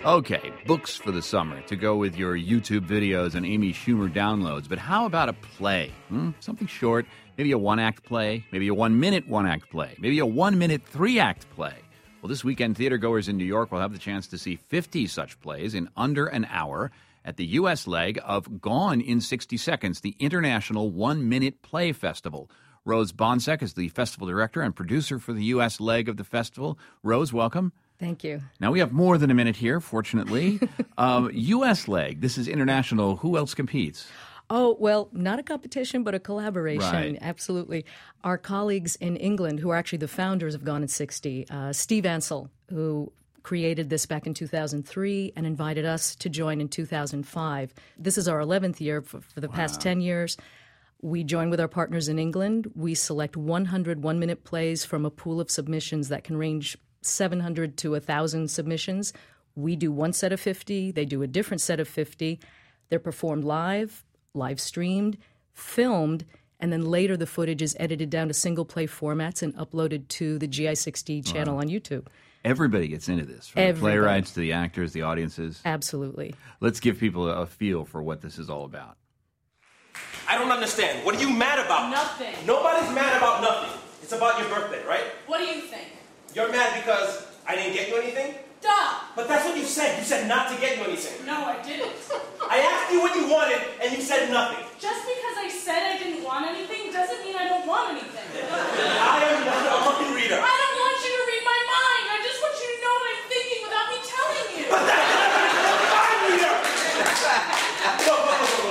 Okay, books for the summer to go with your YouTube videos and Amy Schumer downloads. But how about a play? Something short, maybe a one-act play, maybe a 1-minute one-act play, maybe a 1-minute 3-act play. Well, this weekend, theatergoers in New York will have the chance to see 50 such plays in under an hour at the U.S. leg of Gone in 60 Seconds, the International 1-Minute Play Festival. Rose Bonsack is the festival director and producer for the U.S. leg of the festival. Rose, welcome. Thank you. Now, we have more than a minute here, fortunately. U.S. leg, this is international. Who else competes? Oh, well, not a competition, but a collaboration. Right. Absolutely. Our colleagues in England, who are actually the founders of Gone in 60, Steve Ansell, who created this back in 2003 and invited us to join in 2005. This is our 11th year for the past 10 years. We join with our partners in England. We select 100 one-minute plays from a pool of submissions that can range 700 to 1,000 submissions. We do one set of 50. They do a different set of 50. They're performed live streamed, filmed, and then later the footage is edited down to single play formats and uploaded to the GI60 channel on YouTube. Everybody gets into this, from the playwrights to the actors, the audiences. Absolutely. Let's give people a feel for what this is all about. I don't understand. What are you mad about? Nothing. Nobody's mad about nothing. It's about your birthday, right? What do you think? You're mad because I didn't get you anything? Duh! But that's what you said. You said not to get you anything. No, I didn't. I asked you what you wanted, and you said nothing. Just because I said I didn't want anything doesn't mean I don't want anything. I am not a mind reader. I don't want you to read my mind. I just want you to know what I'm thinking without me telling you. But that's not a mind reader! Look.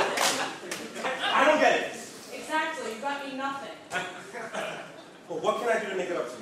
I don't get it. Exactly. You got me nothing. Well, what can I do to make it up to you?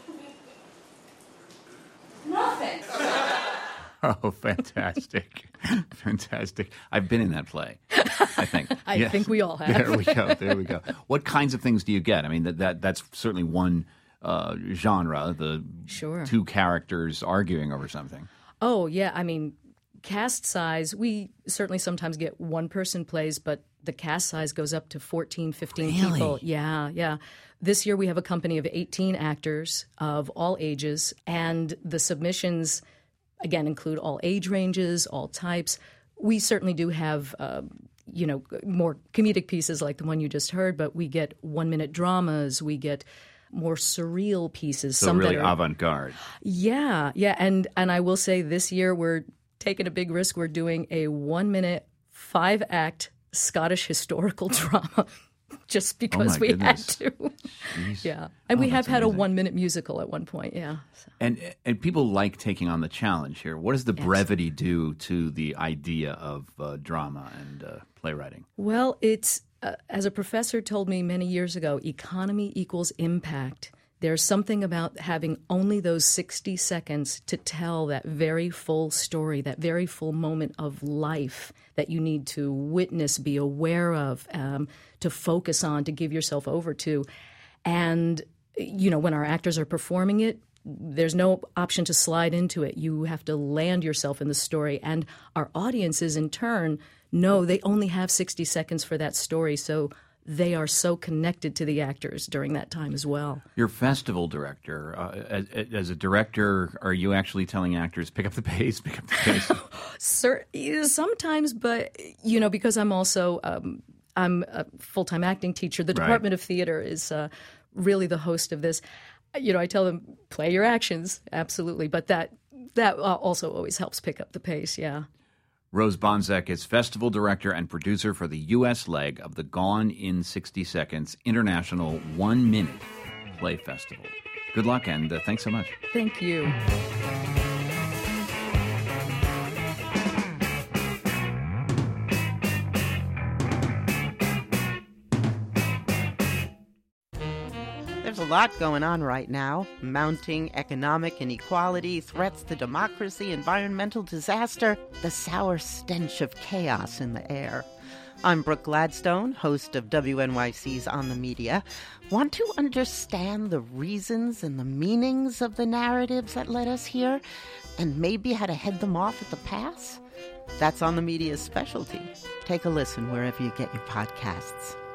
Nothing. Oh, fantastic. Fantastic. I've been in that play, I think. I think we all have. There we go. What kinds of things do you get? I mean, that's certainly one genre, the two characters arguing over something. Oh, yeah. I mean, cast size, we certainly sometimes get one-person plays, but the cast size goes up to 14, 15 people. Yeah. This year we have a company of 18 actors of all ages, and the submissions, again, include all age ranges, all types. We certainly do have, more comedic pieces like the one you just heard, but we get 1-minute dramas, we get more surreal pieces. So really avant-garde. Yeah. And I will say this year we're taking a big risk. We're doing a 1-minute 5-act Scottish historical drama. Just because we had to. Jeez. Yeah. And we have had amazing. a 1-minute musical at one point, yeah. So. And people like taking on the challenge here. What does the brevity do to the idea of drama and playwriting? Well, it's, as a professor told me many years ago, economy equals impact. There's something about having only those 60 seconds to tell that very full story, that very full moment of life that you need to witness, be aware of, to focus on, to give yourself over to. And, when our actors are performing it, there's no option to slide into it. You have to land yourself in the story. And our audiences, in turn, know they only have 60 seconds for that story. So they are so connected to the actors during that time as well. You're festival director. As a director, are you actually telling actors, pick up the pace? Sometimes, but, because I'm also I'm a full-time acting teacher. The Department of Theater is really the host of this. I tell them, play your actions, absolutely. But that also always helps pick up the pace, yeah. Rose Bonsack is festival director and producer for the U.S. leg of the Gone in 60 Seconds International 1-Minute Play Festival. Good luck, and thanks so much. Thank you. There's a lot going on right now. Mounting economic inequality, threats to democracy, environmental disaster, the sour stench of chaos in the air. I'm Brooke Gladstone, host of WNYC's On the Media. Want to understand the reasons and the meanings of the narratives that led us here, and maybe how to head them off at the pass? That's On the Media's specialty. Take a listen wherever you get your podcasts.